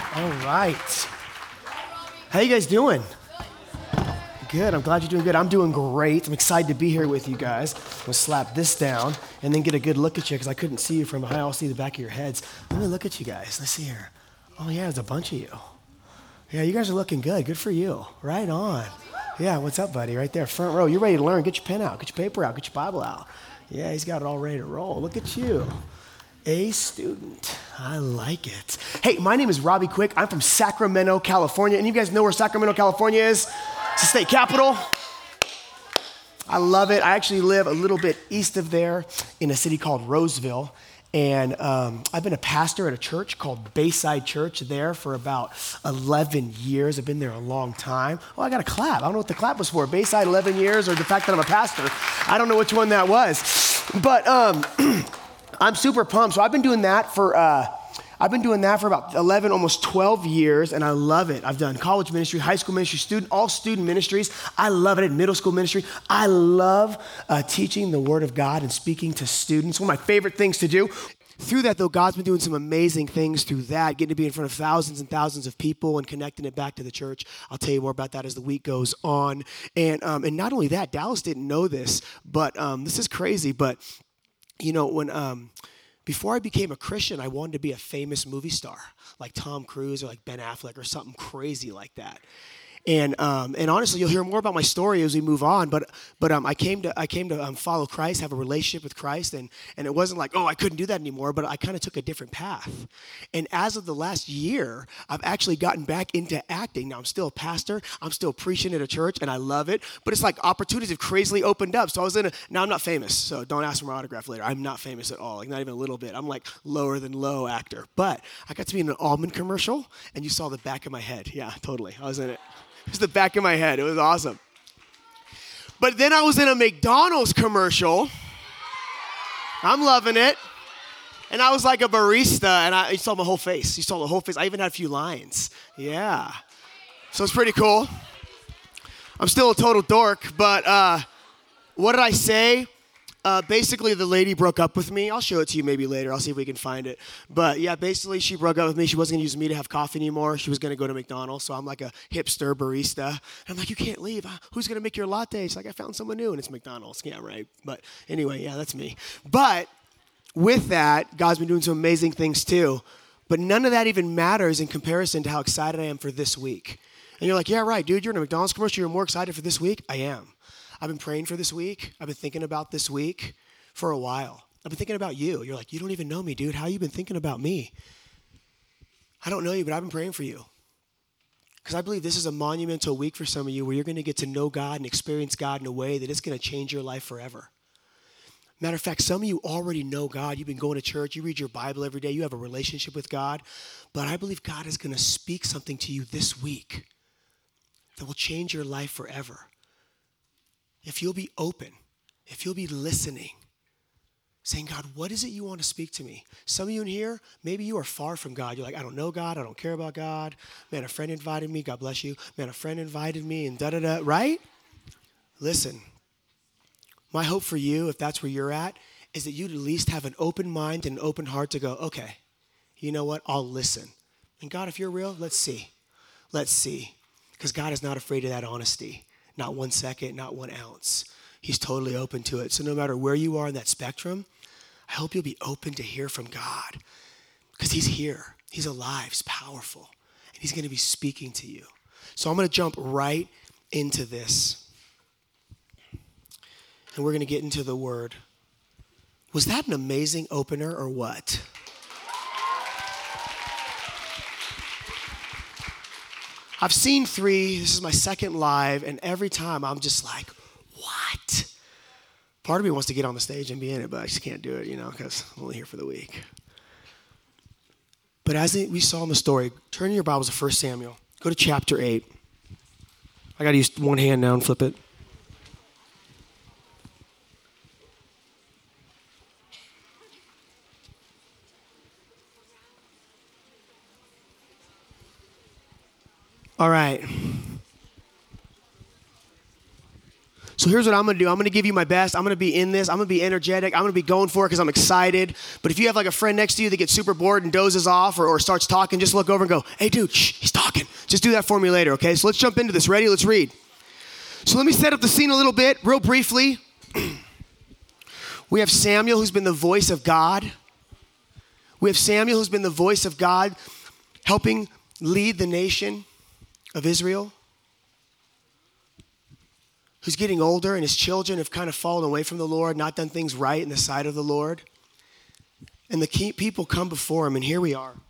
All right. How you guys doing? Good. I'm glad you're doing good. I'm doing great. I'm excited to be here with you guys. I'm going to slap this down and then get a good look at you because I couldn't see you from behind. I'll see the back of your heads. Let me look at you guys. Let's see here. Oh, yeah, there's a bunch of you. Yeah, you guys are looking good. Good for you. Right on. Yeah, what's up, buddy? Right there, front row. You're ready to learn. Get your pen out. Get your paper out. Get your Bible out. Yeah, he's got it all ready to roll. Look at you. A student. I like it. Hey, my name is Robbie Quick. I'm from Sacramento, California. And you guys know where Sacramento, California is? It's the state capital. I love it. I actually live a little bit east of there in a city called Roseville. And I've been a pastor at a church called Bayside Church there for about 11 years. I've been there a long time. Oh, I got a clap. I don't know what the clap was for. Bayside 11 years or the fact that I'm a pastor. I don't know which one that was. But I'm super pumped. So I've been doing that for about 11, almost 12 years, and I love it. I've done college ministry, high school ministry, all student ministries. I love it. Middle school ministry. I love teaching the Word of God and speaking to students. One of my favorite things to do. Through that, though, God's been doing some amazing things through that, getting to be in front of thousands and thousands of people and connecting it back to the church. I'll tell you more about that as the week goes on. And not only that, Dallas didn't know this, but this is crazy, but you know, before I became a Christian, I wanted to be a famous movie star, like Tom Cruise or like Ben Affleck or something crazy like that. And honestly, you'll hear more about my story as we move on. But I came to follow Christ, have a relationship with Christ, and it wasn't like, oh, I couldn't do that anymore. But I kind of took a different path. And as of the last year, I've actually gotten back into acting. Now I'm still a pastor. I'm still preaching at a church, and I love it. But it's like opportunities have crazily opened up. So now I'm not famous. So don't ask for my autograph later. I'm not famous at all. Like not even a little bit. I'm like lower than low actor. But I got to be in an almond commercial, and you saw the back of my head. Yeah, totally. I was in it. It was the back of my head. It was awesome. But then I was in a McDonald's commercial. I'm loving it. And I was like a barista, and you saw my whole face. You saw the whole face. I even had a few lines. Yeah. So it's pretty cool. I'm still a total dork, but what did I say? Basically, the lady broke up with me. I'll show it to you maybe later. I'll see if we can find it. But yeah, basically, she broke up with me. She wasn't going to use me to have coffee anymore. She was going to go to McDonald's. So I'm like a hipster barista. And I'm like, you can't leave. Who's going to make your latte? She's like, I found someone new, and it's McDonald's. Yeah, right. But anyway, yeah, that's me. But with that, God's been doing some amazing things too. But none of that even matters in comparison to how excited I am for this week. And you're like, yeah, right, dude. You're in a McDonald's commercial. You're more excited for this week? I am. I've been praying for this week. I've been thinking about this week for a while. I've been thinking about you. You're like, you don't even know me, dude. How you been thinking about me? I don't know you, but I've been praying for you. Because I believe this is a monumental week for some of you where you're going to get to know God and experience God in a way that it's going to change your life forever. Matter of fact, some of you already know God. You've been going to church. You read your Bible every day. You have a relationship with God. But I believe God is going to speak something to you this week that will change your life forever. If you'll be open, if you'll be listening, saying, God, what is it you want to speak to me? Some of you in here, maybe you are far from God. You're like, I don't know God. I don't care about God. Man, a friend invited me. God bless you. Man, a friend invited me and da-da-da, right? Listen, my hope for you, if that's where you're at, is that you'd at least have an open mind and an open heart to go, okay, you know what? I'll listen. And God, if you're real, let's see. Let's see. Because God is not afraid of that honesty. Not 1 second, not 1 ounce. He's totally open to it. So no matter where you are in that spectrum, I hope you'll be open to hear from God. Because he's here. He's alive. He's powerful. And he's going to be speaking to you. So I'm going to jump right into this. And we're going to get into the word. Was that an amazing opener or what? I've seen 3. This is my second live, and every time I'm just like, what? Part of me wants to get on the stage and be in it, but I just can't do it, because I'm only here for the week. But as we saw in the story, turn your Bibles to 1 Samuel. Go to chapter 8. I got to use one hand now and flip it. All right. So here's what I'm going to do. I'm going to give you my best. I'm going to be in this. I'm going to be energetic. I'm going to be going for it because I'm excited. But if you have like a friend next to you that gets super bored and dozes off or starts talking, just look over and go, hey, dude, shh, he's talking. Just do that for me later, okay? So let's jump into this. Ready? Let's read. So let me set up the scene a little bit, real briefly. We have Samuel, who's been the voice of God. We have Samuel, who's been the voice of God, helping lead the nation of Israel, who's getting older, and his children have kind of fallen away from the Lord, not done things right in the sight of the Lord. And the people come before him, and here we are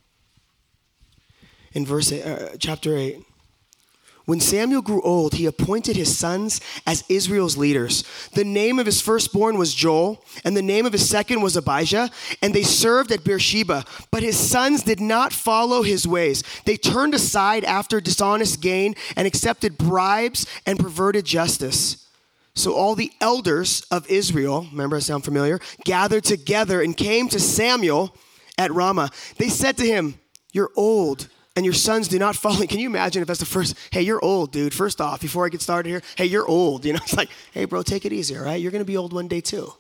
in chapter 8. When Samuel grew old, he appointed his sons as Israel's leaders. The name of his firstborn was Joel, and the name of his second was Abijah, and they served at Beersheba. But his sons did not follow his ways. They turned aside after dishonest gain and accepted bribes and perverted justice. So all the elders of Israel, remember, I sound familiar, gathered together and came to Samuel at Ramah. They said to him, "You're old, and your sons do not follow." Can you imagine if that's the first, hey, you're old, dude. First off, before I get started here, hey, you're old. You know, it's like, hey, bro, take it easy, all right? You're going to be old one day too.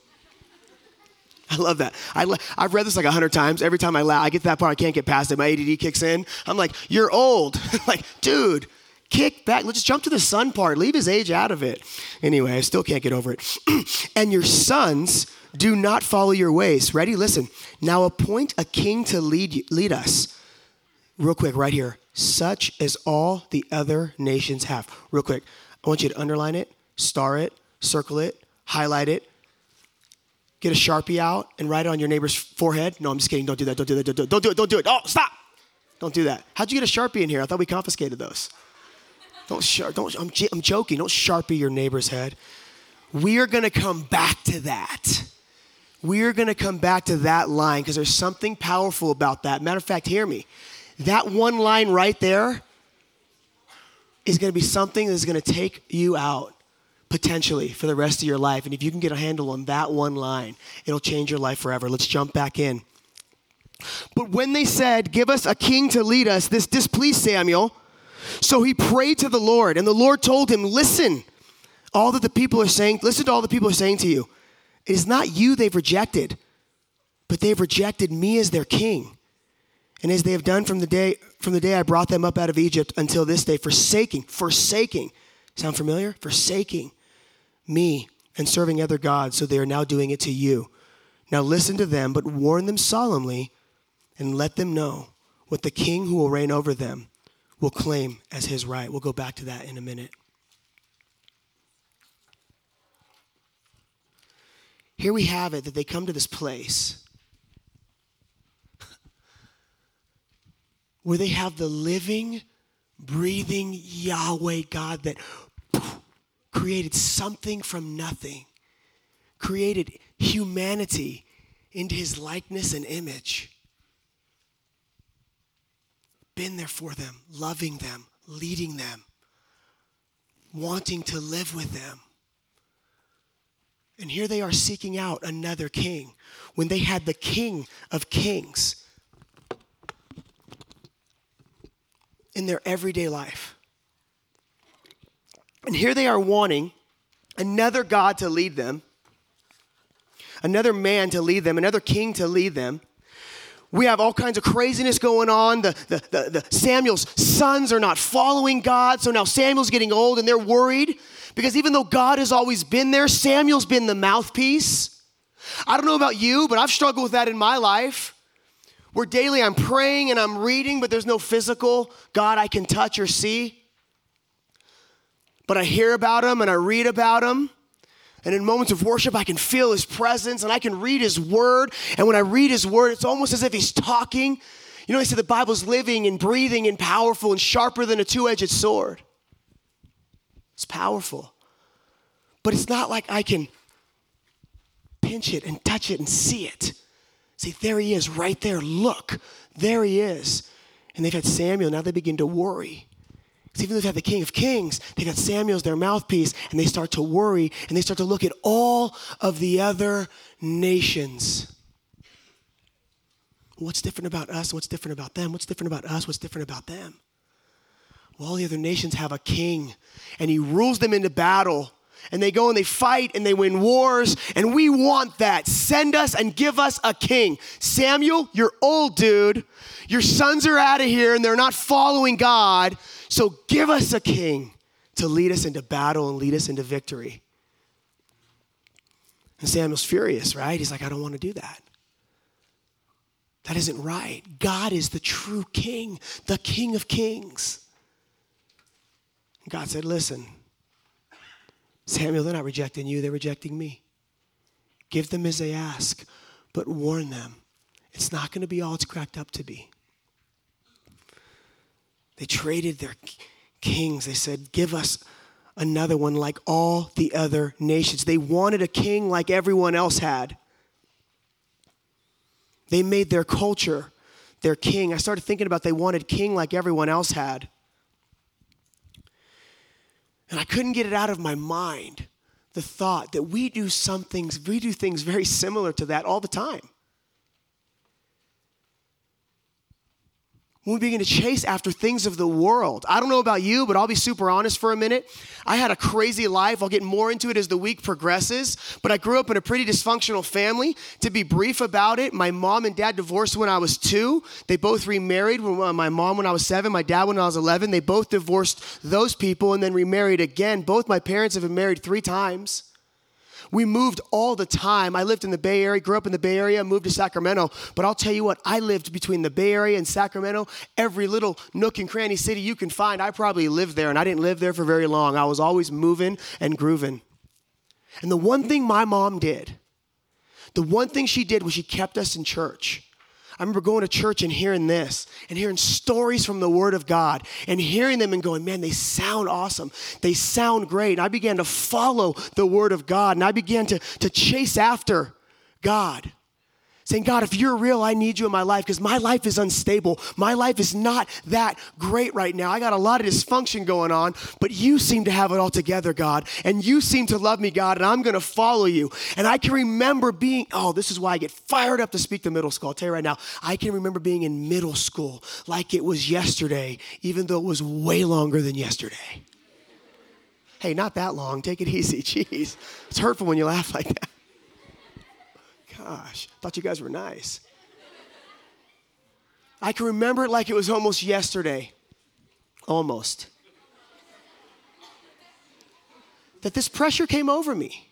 I love that. I've read this like 100 times. Every time I laugh, I get to that part, I can't get past it. My ADD kicks in. I'm like, you're old. Like, dude, kick back. Let's just jump to the son part. Leave his age out of it. Anyway, I still can't get over it. And your sons do not follow your ways. Ready? Listen. Now appoint a king to lead us. Real quick, right here. Such as all the other nations have. Real quick. I want you to underline it, star it, circle it, highlight it. Get a Sharpie out and write it on your neighbor's forehead. No, I'm just kidding. Don't do that. Don't do that. Don't do it. Don't do it. Oh, stop. Don't do that. How'd you get a Sharpie in here? I thought we confiscated those. I'm joking. Don't Sharpie your neighbor's head. We are going to come back to that. We are going to come back to that line because there's something powerful about that. Matter of fact, hear me. That one line right there is going to be something that's going to take you out potentially for the rest of your life. And if you can get a handle on that one line, it'll change your life forever. Let's jump back in. But when they said, "Give us a king to lead us," this displeased Samuel. So he prayed to the Lord, and the Lord told him, listen to all the people are saying to you. It is not you they've rejected, but they've rejected me as their king. And as they have done from the day I brought them up out of Egypt until this day, forsaking, sound familiar? Forsaking me and serving other gods, so they are now doing it to you. Now listen to them, but warn them solemnly and let them know what the king who will reign over them will claim as his right. We'll go back to that in a minute. Here we have it, that they come to this place where they have the living, breathing Yahweh God that created something from nothing, created humanity into his likeness and image. Been there for them, loving them, leading them, wanting to live with them. And here they are seeking out another king when they had the King of Kings in their everyday life. And here they are wanting another God to lead them, another man to lead them, another king to lead them. We have all kinds of craziness going on. The Samuel's sons are not following God, so now Samuel's getting old and they're worried because even though God has always been there, Samuel's been the mouthpiece. I don't know about you, but I've struggled with that in my life, where daily I'm praying and I'm reading, but there's no physical God I can touch or see. But I hear about him and I read about him. And in moments of worship, I can feel his presence and I can read his word. And when I read his word, it's almost as if he's talking. You know, they say the Bible's living and breathing and powerful and sharper than a two-edged sword. It's powerful. But it's not like I can pinch it and touch it and see it. See, there he is right there. Look, there he is. And they've had Samuel. Now they begin to worry. Because even though they've had the King of Kings, they got Samuel as their mouthpiece, and they start to worry, and they start to look at all of the other nations. What's different about us? What's different about them? What's different about us? What's different about them? Well, all the other nations have a king, and he rules them into battle. And they go and they fight and they win wars. And we want that. Send us and give us a king. Samuel, you're old, dude. Your sons are out of here and they're not following God. So give us a king to lead us into battle and lead us into victory. And Samuel's furious, right? He's like, I don't want to do that. That isn't right. God is the true king, the King of Kings. And God said, listen, Samuel, they're not rejecting you, they're rejecting me. Give them as they ask, but warn them. It's not going to be all it's cracked up to be. They traded their kings. They said, give us another one like all the other nations. They wanted a king like everyone else had. They made their culture their king. I started thinking about they wanted king like everyone else had. And I couldn't get it out of my mind, the thought that we do things very similar to that all the time. When we begin to chase after things of the world. I don't know about you, but I'll be super honest for a minute. I had a crazy life. I'll get more into it as the week progresses. But I grew up in a pretty dysfunctional family. To be brief about it, my mom and dad divorced when I was 2. They both remarried. My mom when I was 7, my dad when I was 11. They both divorced those people and then remarried again. Both my parents have been married 3 times. We moved all the time. I lived in the Bay Area, grew up in the Bay Area, moved to Sacramento. But I'll tell you what, I lived between the Bay Area and Sacramento. Every little nook and cranny city you can find, I probably lived there. And I didn't live there for very long. I was always moving and grooving. And the one thing my mom did, was she kept us in church. I remember going to church and hearing this and hearing stories from the Word of God and hearing them and going, man, they sound awesome. They sound great. And I began to follow the Word of God and I began to chase after God. Saying, God, if you're real, I need you in my life because my life is unstable. My life is not that great right now. I got a lot of dysfunction going on, but you seem to have it all together, God. And you seem to love me, God, and I'm going to follow you. And I can remember this is why I get fired up to speak to middle school. I'll tell you right now, I can remember being in middle school like it was yesterday, even though it was way longer than yesterday. Hey, not that long. Take it easy. Jeez. It's hurtful when you laugh like that. Gosh, thought you guys were nice. I can remember it like it was almost yesterday. Almost. That this pressure came over me.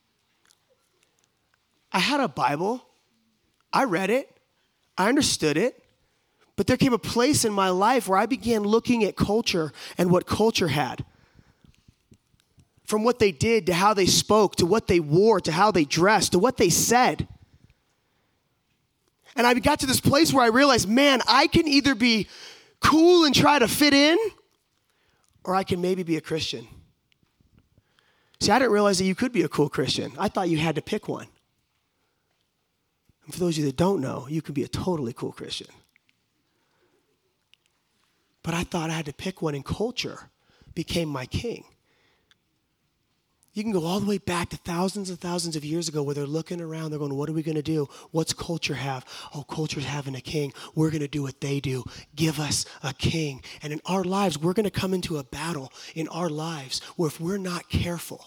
I had a Bible. I read it. I understood it. But there came a place in my life where I began looking at culture and what culture had. From what they did to how they spoke, to what they wore, to how they dressed, to what they said. And I got to this place where I realized, man, I can either be cool and try to fit in, or I can maybe be a Christian. See, I didn't realize that you could be a cool Christian. I thought you had to pick one. And for those of you that don't know, you can be a totally cool Christian. But I thought I had to pick one, and culture became my king. You can go all the way back to thousands and thousands of years ago where they're looking around, they're going, what are we going to do? What's culture have? Oh, culture's having a king. We're going to do what they do. Give us a king. And in our lives, we're going to come into a battle in our lives where if we're not careful,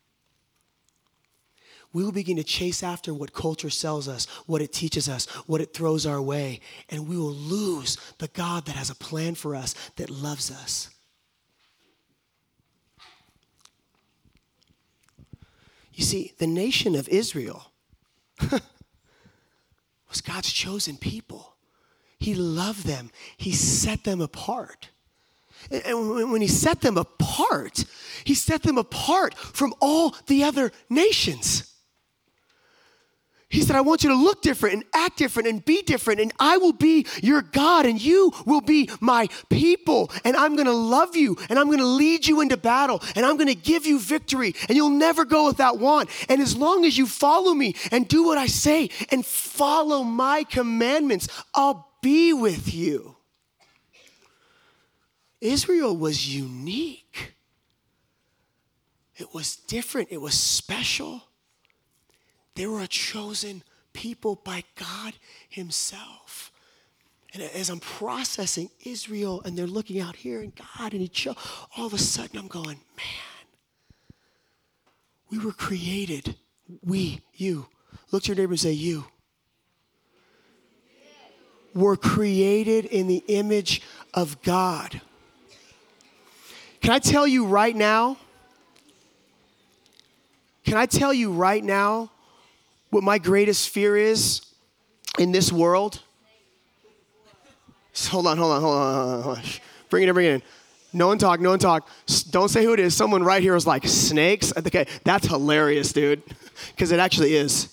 we will begin to chase after what culture sells us, what it teaches us, what it throws our way, and we will lose the God that has a plan for us, that loves us. You see, the nation of Israel was God's chosen people. He loved them. He set them apart. And when he set them apart from all the other nations. He said, I want you to look different and act different and be different, and I will be your God, and you will be my people, and I'm going to love you, and I'm going to lead you into battle, and I'm going to give you victory, and you'll never go without want. And as long as you follow me and do what I say and follow my commandments, I'll be with you. Israel was unique. It was different. It was special. They were a chosen people by God himself. And as I'm processing Israel and they're looking out here and God and all of a sudden I'm going, man, We were created. You. Look to your neighbor and say, you. We're created in the image of God. Can I tell you right now what my greatest fear is in this world? Hold on. Bring it in. No one talk. Don't say who it is. Someone right here is like, snakes? Okay, that's hilarious, dude. Because it actually is.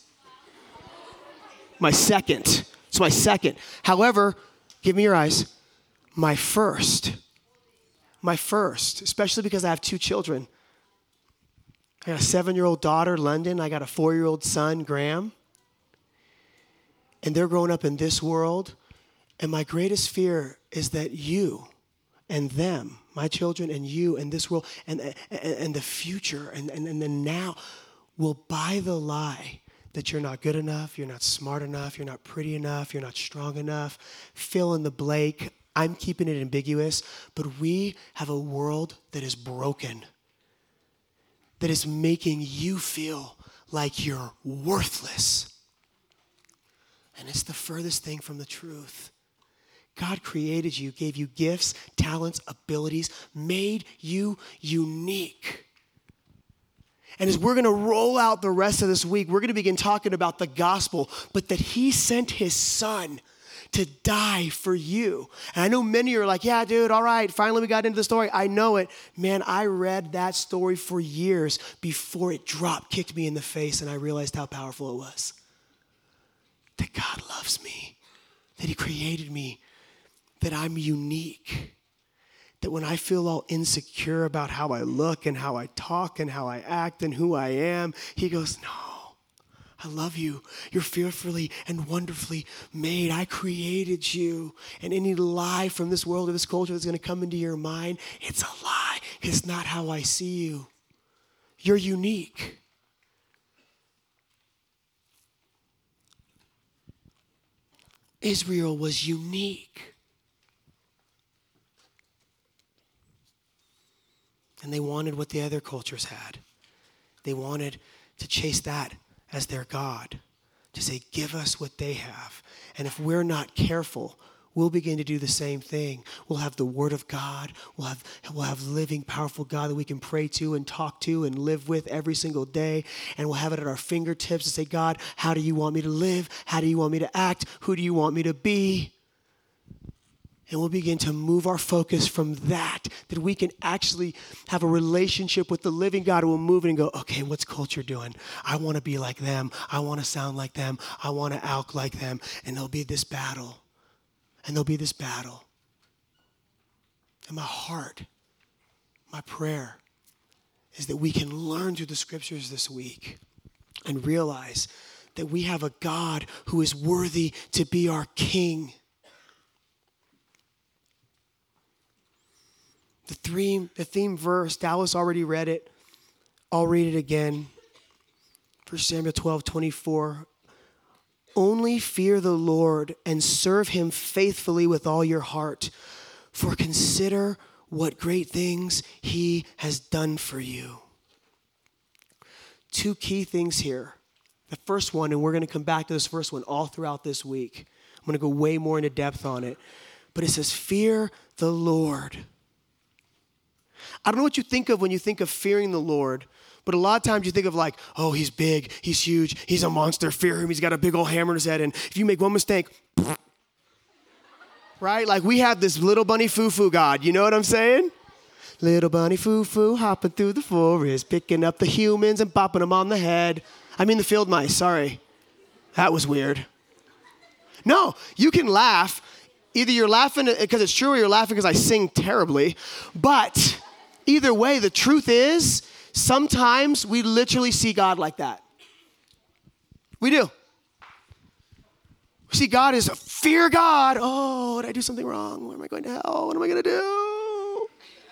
It's my second. However, give me your eyes. My first, especially because I have 2 children. I got a 7-year-old daughter, London. I got a 4-year-old son, Graham. And they're growing up in this world. And my greatest fear is that you and them, my children and you and this world and the future and the now will buy the lie that you're not good enough, you're not smart enough, you're not pretty enough, you're not strong enough. Fill in the blank. I'm keeping it ambiguous, but we have a world that is broken, that is making you feel like you're worthless. And it's the furthest thing from the truth. God created you, gave you gifts, talents, abilities, made you unique. And as we're going to roll out the rest of this week, we're going to begin talking about the gospel, but that he sent his son to die for you. And I know many are like, yeah, dude, all right, finally we got into the story. I know it. Man, I read that story for years before it kicked me in the face, and I realized how powerful it was. That God loves me, that he created me, that I'm unique, that when I feel all insecure about how I look and how I talk and how I act and who I am, he goes, no, I love you. You're fearfully and wonderfully made. I created you. And any lie from this world or this culture that's going to come into your mind, it's a lie. It's not how I see you. You're unique. Israel was unique. And they wanted what the other cultures had. They wanted to chase that as their God, to say, give us what they have. And if we're not careful, we'll begin to do the same thing. We'll have the Word of God. We'll have living, powerful God that we can pray to and talk to and live with every single day. And we'll have it at our fingertips to say, God, how do you want me to live? How do you want me to act? Who do you want me to be? And we'll begin to move our focus from that we can actually have a relationship with the living God who will move in and go, okay, what's culture doing? I want to be like them. I want to sound like them. I want to act like them. And there'll be this battle. And my heart, my prayer is that we can learn through the scriptures this week and realize that we have a God who is worthy to be our King. The theme verse, Dallas already read it. I'll read it again. 1 Samuel 12:24. Only fear the Lord and serve him faithfully with all your heart, for consider what great things he has done for you. 2 key things here. The first one, and we're going to come back to this first one all throughout this week. I'm going to go way more into depth on it. But it says, fear the Lord. I don't know what you think of when you think of fearing the Lord, but a lot of times you think of like, oh, he's big, he's huge, he's a monster, fear him, he's got a big old hammer in his head, and if you make one mistake, right? Like we have this little bunny foo-foo God, you know what I'm saying? Little bunny foo-foo hopping through the forest, picking up the humans and popping them on the head. I mean the field mice, sorry. That was weird. No, you can laugh. Either you're laughing because it's true or you're laughing because I sing terribly, but either way, the truth is, sometimes we literally see God like that. We do. We see God as fear God. Oh, did I do something wrong? Where am I going to hell? What am I going to do?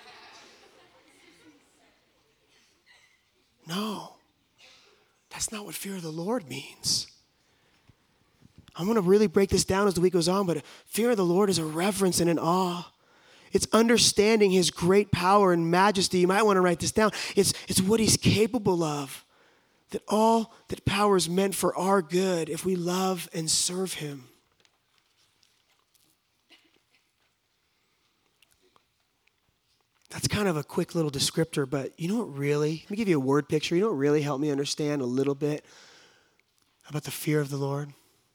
No, that's not what fear of the Lord means. I'm going to really break this down as the week goes on, but fear of the Lord is a reverence and an awe. It's understanding his great power and majesty. You might want to write this down. It's what he's capable of. that all that power is meant for our good if we love and serve him. That's kind of a quick little descriptor, but you know what really, let me give you a word picture. You know what really helped me understand a little bit about the fear of the Lord?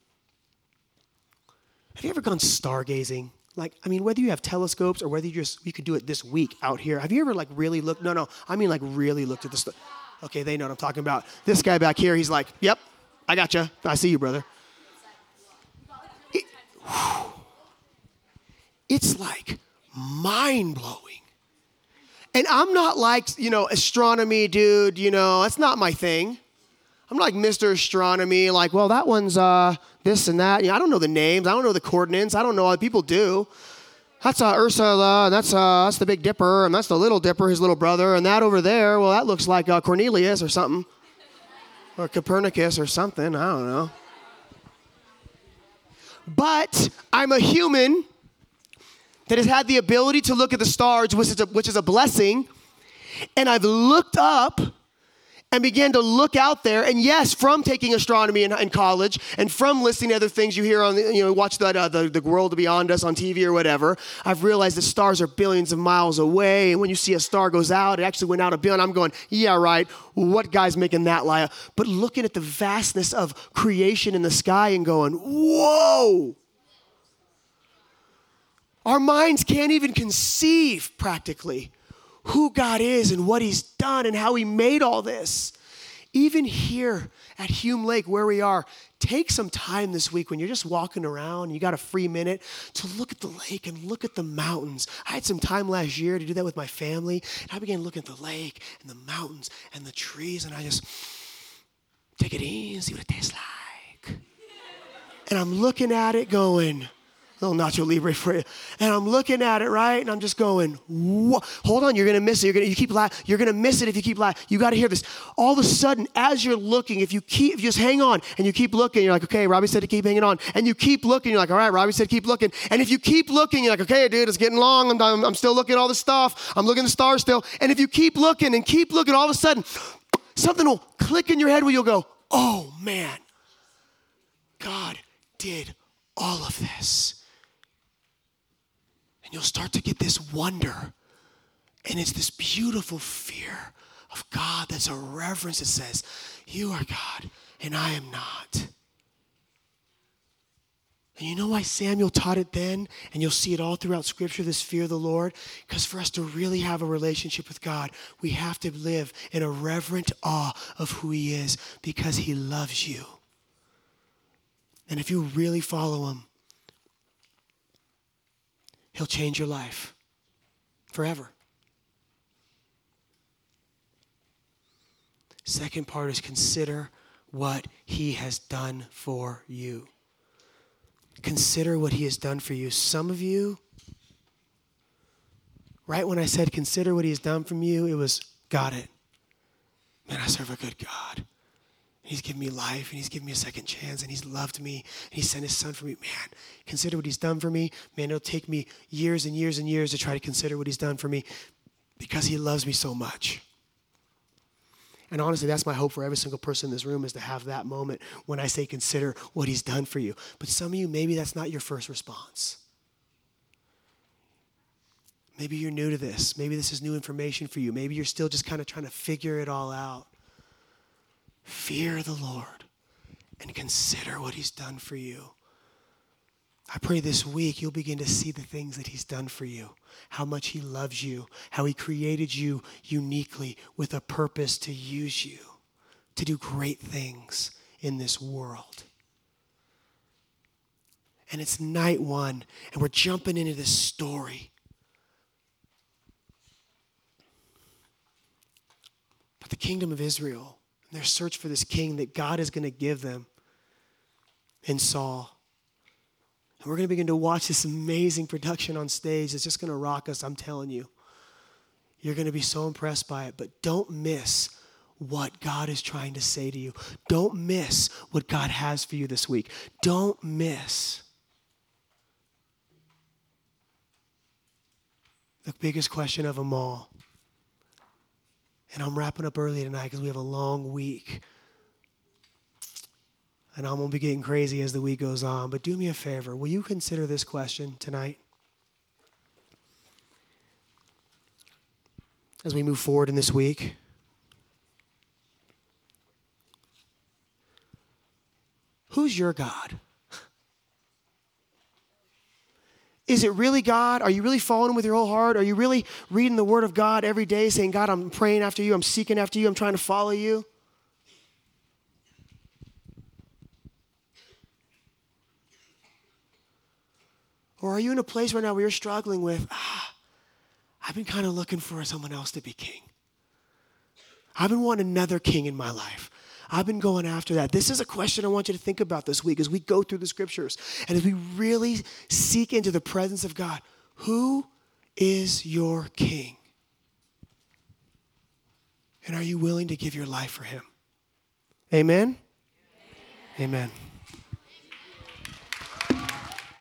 Have you ever gone stargazing? Whether you have telescopes or whether you could do it this week out here. Have you ever really looked? No, I mean really looked at the stars. Okay, they know what I'm talking about. This guy back here, he's like, yep, I gotcha. I see you, brother. It's like mind-blowing. And I'm not astronomy dude, that's not my thing. I'm like Mr. Astronomy, that one's this and that. I don't know the names. I don't know the coordinates. I don't know how people do. That's Ursula, and that's the Big Dipper, and that's the Little Dipper, his little brother, and that over there, well, that looks like Cornelius or something, or Copernicus or something. I don't know. But I'm a human that has had the ability to look at the stars, which is a blessing, and I've looked up and began to look out there, and yes, from taking astronomy in college, and from listening to other things you hear on, watch the world beyond us on TV or whatever, I've realized that stars are billions of miles away, and when you see a star goes out, it actually went out a billion. I'm going, yeah, right, what guy's making that lie up? But looking at the vastness of creation in the sky and going, whoa! Our minds can't even conceive, practically, who God is and what he's done and how he made all this. Even here at Hume Lake, where we are, take some time this week when you're just walking around, you got a free minute, to look at the lake and look at the mountains. I had some time last year to do that with my family, and I began looking at the lake and the mountains and the trees, and I just take it easy, see what it tastes like. And I'm looking at it going, little Nacho Libre for you. And I'm looking at it, right? And I'm just going, whoa. Hold on, you're going to miss it. You're going to miss it if you keep laughing. You got to hear this. All of a sudden, as you're looking, if you just hang on and you keep looking, you're like, okay, Robbie said to keep hanging on. And you keep looking, you're like, all right, Robbie said keep looking. And if you keep looking, you're like, okay, dude, it's getting long. I'm still looking at all this stuff. I'm looking at the stars still. And if you keep looking, all of a sudden, something will click in your head where you'll go, oh, man, God did all of this. And you'll start to get this wonder. And it's this beautiful fear of God that's a reverence that says, you are God and I am not. And you know why Samuel taught it then? And you'll see it all throughout Scripture, this fear of the Lord. Because for us to really have a relationship with God, we have to live in a reverent awe of who he is because he loves you. And if you really follow him, he'll change your life forever. Second part is consider what he has done for you. Consider what he has done for you. Some of you, right when I said consider what he has done for you, it was, got it. Man, I serve a good God. He's given me life, and he's given me a second chance, and he's loved me, and he sent his son for me. Man, consider what he's done for me. Man, it'll take me years and years and years to try to consider what he's done for me because he loves me so much. And honestly, that's my hope for every single person in this room, is to have that moment when I say consider what he's done for you. But some of you, maybe that's not your first response. Maybe you're new to this. Maybe this is new information for you. Maybe you're still just kind of trying to figure it all out. Fear the Lord and consider what he's done for you. I pray this week you'll begin to see the things that he's done for you, how much he loves you, how he created you uniquely with a purpose to use you, to do great things in this world. And it's night one, and we're jumping into this story. But the kingdom of Israel, their search for this king that God is going to give them in Saul. And we're going to begin to watch this amazing production on stage. It's just going to rock us, I'm telling you. You're going to be so impressed by it. But don't miss what God is trying to say to you. Don't miss what God has for you this week. Don't miss the biggest question of them all. And I'm wrapping up early tonight because we have a long week. And I'm going to be getting crazy as the week goes on. But do me a favor. Will you consider this question tonight? As we move forward in this week. Who's your God? Is it really God? Are you really following him with your whole heart? Are you really reading the word of God every day saying, God, I'm praying after you, I'm seeking after you, I'm trying to follow you? Or are you in a place right now where you're struggling with, I've been kind of looking for someone else to be king. I've been wanting another king in my life. I've been going after that. This is a question I want you to think about this week as we go through the scriptures and as we really seek into the presence of God. Who is your king? And are you willing to give your life for him? Amen? Amen.